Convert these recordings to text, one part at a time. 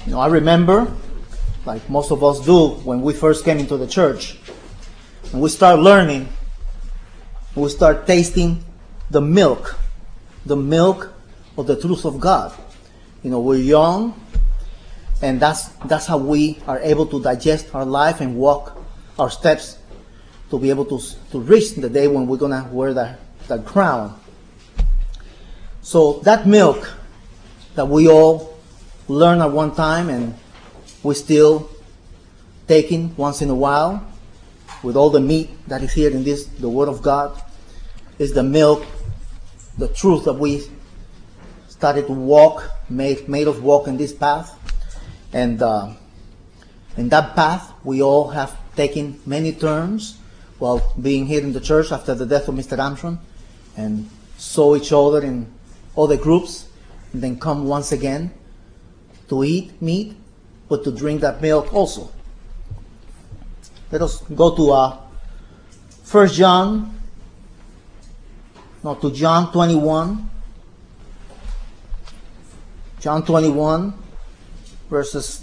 I remember, like most of us do, when we first came into the church, and we start learning, we start tasting the milk of the truth of God. We're young, and that's how we are able to digest our life and walk our steps to be able to reach the day when we're going to wear that crown. So that milk that we all learn at one time and we still taking once in a while with all the meat that is here in the Word of God, is the milk, the truth that we started to walk, made us walk in this path. And in that path, we all have taken many turns while being here in the church after the death of Mr. Armstrong, and saw each other in other groups, and then come once again to eat meat, but to drink that milk also. Let us go to John 21. John 21, verses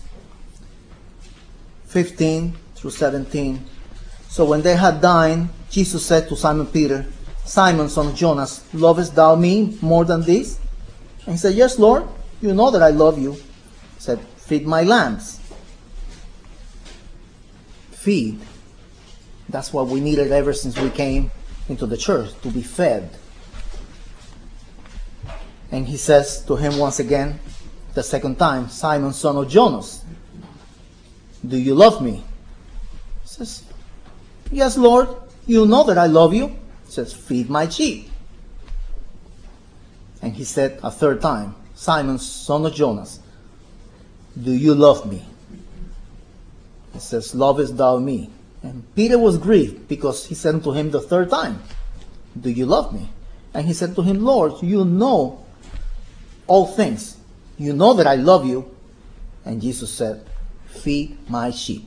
15 through 17. So when they had dined, Jesus said to Simon Peter, "Simon, son of Jonas, lovest thou me more than this?" And he said, "Yes, Lord, you know that I love you." He said, "Feed my lambs." Feed. That's what we needed ever since we came into the church, to be fed. And he says to him once again, the second time, "Simon, son of Jonas, do you love me?" He says, "Yes, Lord, you know that I love you." He says, "Feed my sheep." And he said a third time, "Simon, son of Jonas, do you love me?" He says, "Lovest thou me?" And Peter was grieved because he said to him the third time, "Do you love me?" And he said to him, "Lord, you know all things. You know that I love you." And Jesus said, "Feed my sheep."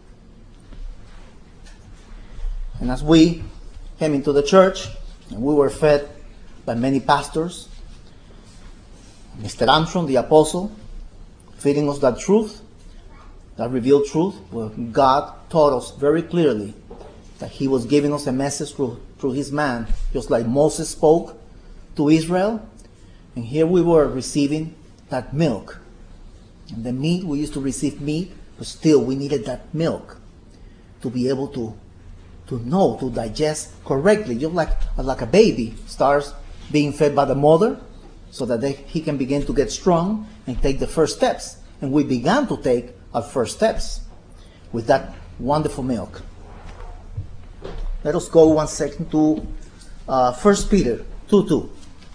And as we came into the church, and we were fed by many pastors, Mr. Armstrong, the apostle, feeding us that truth, that revealed truth, where God taught us very clearly that He was giving us a message through His man, just like Moses spoke to Israel. And here we were receiving that milk. And the meat, we used to receive meat, but still we needed that milk to be able to know, to digest correctly, just like a baby starts being fed by the mother, so that he can begin to get strong and take the first steps. And we began to take our first steps with that wonderful milk. Let us go 1 second to 1 Peter 2:2.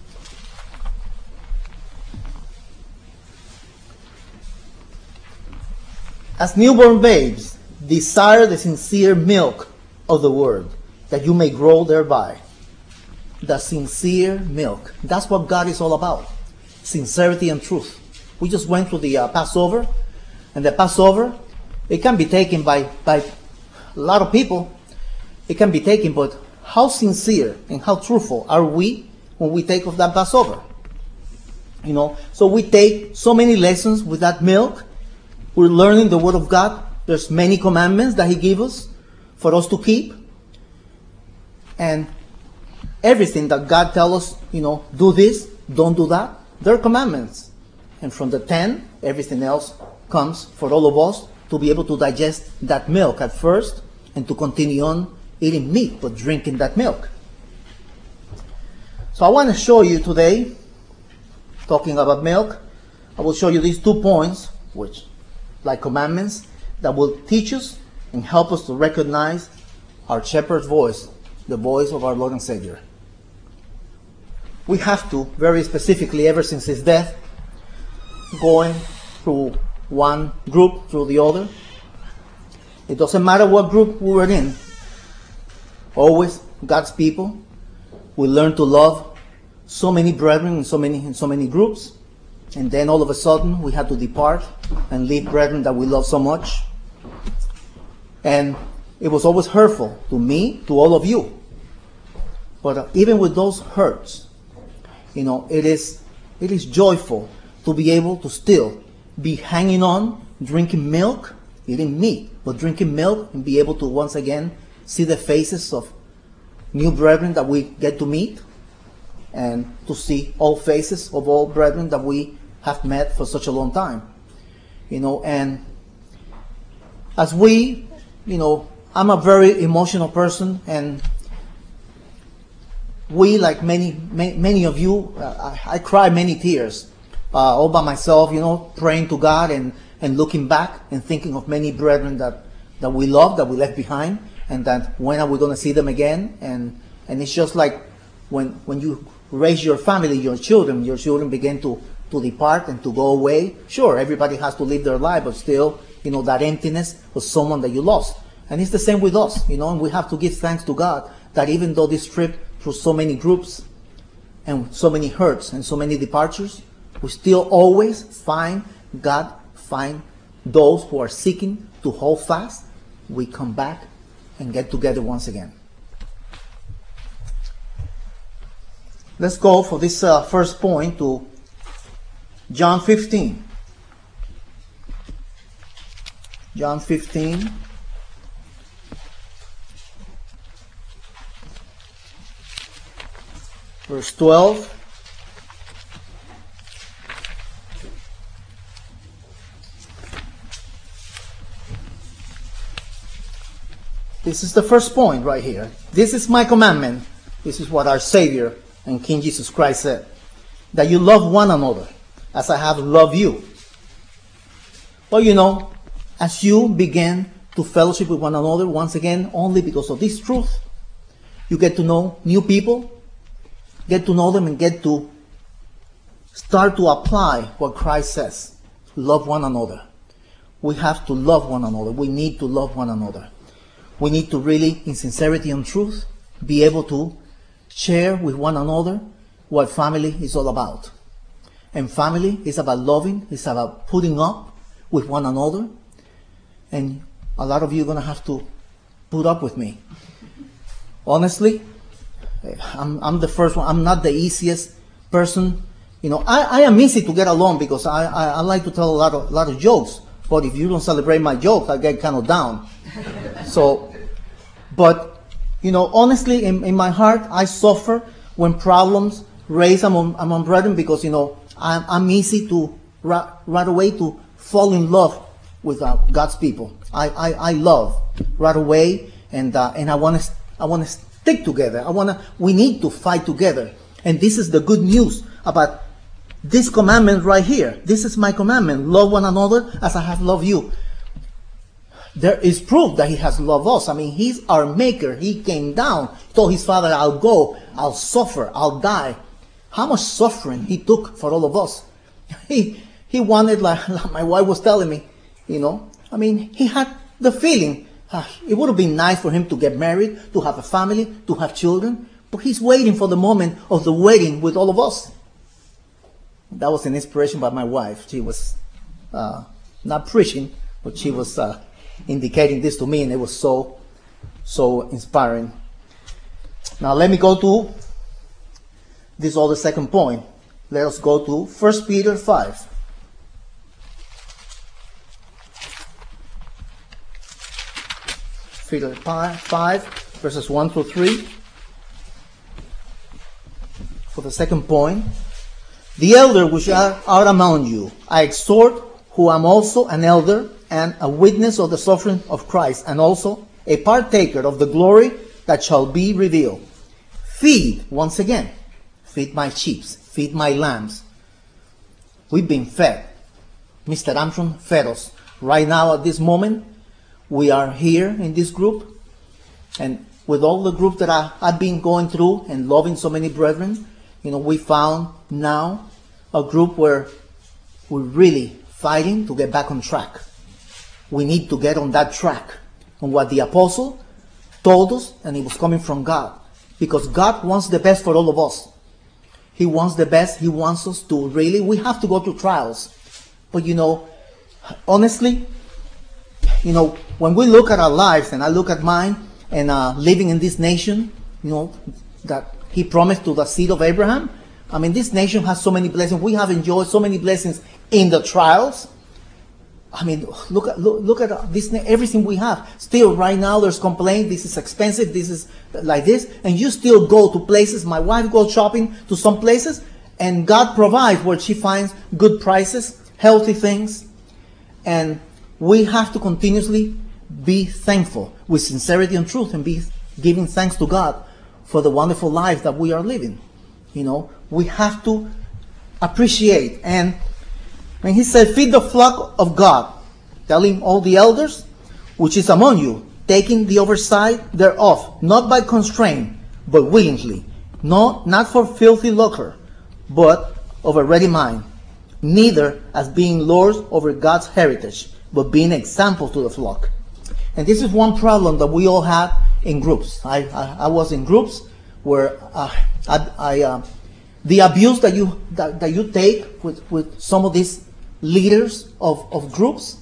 As newborn babes, desire the sincere milk of the word, that you may grow thereby. The sincere milk. That's what God is all about. Sincerity and truth. We just went through the Passover, and the Passover, it can be taken by a lot of people. It can be taken, but how sincere and how truthful are we when we take of that Passover? So we take so many lessons with that milk. We're learning the Word of God. There's many commandments that He gave us for us to keep. And everything that God tells us, do this, don't do that, they're commandments. And from the 10, everything else comes for all of us to be able to digest that milk at first and to continue on eating meat, but drinking that milk. So I want to show you today, talking about milk, I will show you these 2 points, which, like commandments, that will teach us and help us to recognize our shepherd's voice, the voice of our Lord and Savior. We have to, very specifically, ever since His death, going through one group through the other. It doesn't matter what group we were in. Always God's people. We learn to love so many brethren in so many groups, and then all of a sudden we had to depart and leave brethren that we love so much. And it was always hurtful to me, to all of you. But even with those hurts, it is joyful to be able to still be hanging on, drinking milk, eating meat, but drinking milk and be able to once again see the faces of new brethren that we get to meet, and to see all faces of all brethren that we have met for such a long time. And as we, I'm a very emotional person, and we, like many of you, I cry many tears all by myself, praying to God and looking back and thinking of many brethren that we love, that we left behind, and that when are we going to see them again? And it's just like when you raise your family, your children begin to depart and to go away. Sure, everybody has to live their life, but still, that emptiness of someone that you lost. And it's the same with us, and we have to give thanks to God that even though this trip through so many groups and so many hurts and so many departures, we still always find those who are seeking to hold fast. We come back and get together once again. Let's go for this first point to John 15. John 15. Verse 12. This is the first point right here. This is my commandment. This is what our Savior and King Jesus Christ said. That you love one another as I have loved you. Well, as you begin to fellowship with one another, once again, only because of this truth, you get to know new people, get to know them, and get to start to apply what Christ says. Love one another. We have to love one another. We need to love one another. We need to really, in sincerity and truth, be able to share with one another what family is all about. And family is about loving, it's about putting up with one another. And a lot of you are going to have to put up with me. Honestly, I'm the first one. I'm not the easiest person. I am easy to get along because I like to tell a lot of jokes. But if you don't celebrate my jokes, I get kind of down. But honestly, in my heart, I suffer when problems raise among brethren because, I'm easy to right away to fall in love with God's people. I love right away, and I want to stick together. We need to fight together. And this is the good news about this commandment right here. This is my commandment. Love one another as I have loved you. There is proof that he has loved us. I mean, he's our maker. He came down, told his father, I'll go, I'll suffer, I'll die. How much suffering he took for all of us. He wanted, like my wife was telling me, he had the feeling, it would have been nice for him to get married, to have a family, to have children, but he's waiting for the moment of the wedding with all of us. That was an inspiration by my wife. She was not preaching, but she was indicating this to me, and it was so inspiring. Now let me go to this other second point. Let us go to 1 Peter 5. 5, verses 1 through 3. For the second point, the elder which are among you, I exhort, who am also an elder and a witness of the suffering of Christ, and also a partaker of the glory that shall be revealed. Feed, once again, feed my sheep, feed my lambs. We've been fed. Mr. Armstrong fed us. Right now, at this moment, we are here in this group, and with all the group that I've been going through and loving so many brethren, we found now a group where we're really fighting to get back on track. We need to get on that track, on what the apostle told us, and it was coming from God. Because God wants the best for all of us. He wants the best. He wants us to really, we have to go through trials. But honestly, when we look at our lives, and I look at mine, and living in this nation, that he promised to the seed of Abraham. I mean, this nation has so many blessings. We have enjoyed so many blessings in the trials. I mean, look at this, everything we have. Still, right now, there's complaint. This is expensive. This is like this, and you still go to places. My wife goes shopping to some places, and God provides where she finds good prices, healthy things, and we have to continuously be thankful with sincerity and truth, and be giving thanks to God for the wonderful life that we are living. You know, we have to appreciate. And when he said, feed the flock of God, telling all the elders, which is among you, taking the oversight thereof, not by constraint, but willingly, not for filthy lucre, but of a ready mind, neither as being lords over God's heritage, but being example to the flock. And this is one problem that we all have in groups. I was in groups where the abuse that you take with some of these leaders of groups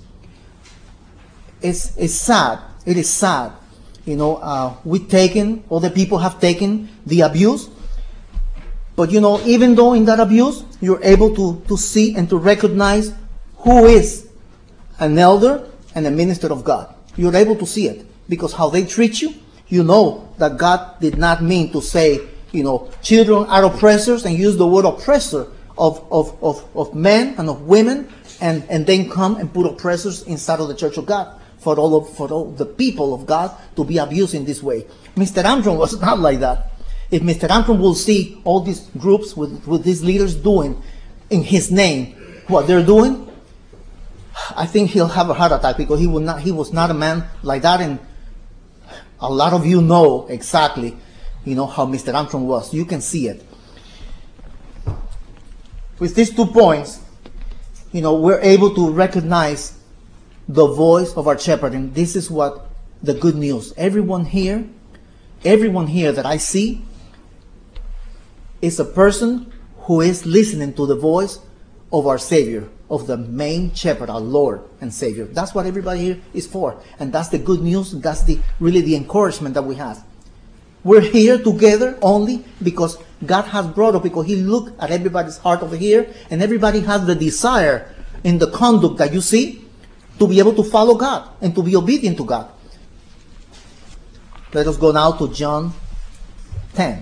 is sad. It is sad. You know, other people have taken the abuse. But you know, even though in that abuse, you're able to see and to recognize who is an elder and a minister of God. You're able to see it because how they treat you, you know that God did not mean to say, you know, children are oppressors and use the word oppressor of men and of women and then come and put oppressors inside of the church of God for all the people of God to be abused in this way. Mr. Armstrong was not like that. If Mr. Armstrong will see all these groups with these leaders doing in his name what they're doing, I think he'll have a heart attack because he was not a man like that. And a lot of you know exactly, you know, how Mr. Armstrong was. You can see it. With these 2 points, you know, we're able to recognize the voice of our shepherd. And this is what the good news. Everyone here that I see is a person who is listening to the voice of our Savior, of the main shepherd, our Lord and Savior. That's what everybody here is for. And that's the good news. That's really the encouragement that we have. We're here together only because God has brought us, because He looked at everybody's heart over here, and everybody has the desire in the conduct that you see to be able to follow God and to be obedient to God. Let us go now to John 10.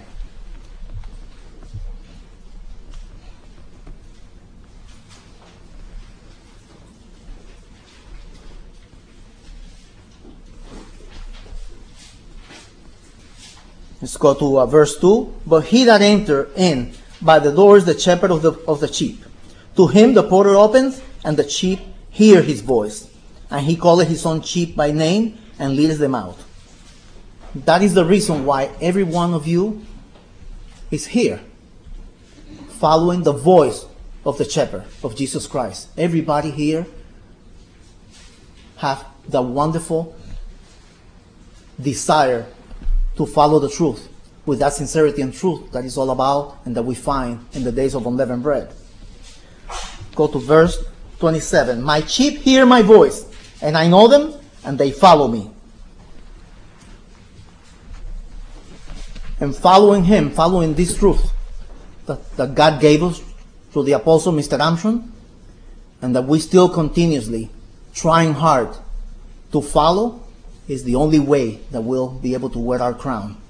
Let's go to verse 2. But he that enter in by the door is the shepherd of the sheep. To him the porter opens, and the sheep hear his voice. And he calleth his own sheep by name, and leadeth them out. That is the reason why every one of you is here, following the voice of the shepherd, of Jesus Christ. Everybody here have the wonderful desire to follow the truth with that sincerity and truth that is all about and that we find in the days of unleavened bread. Go to verse 27. My sheep hear my voice, and I know them, and they follow me. And following Him, following this truth that God gave us through the Apostle Mr. Armstrong, and that we still continuously trying hard to follow, is the only way that we'll be able to wear our crown.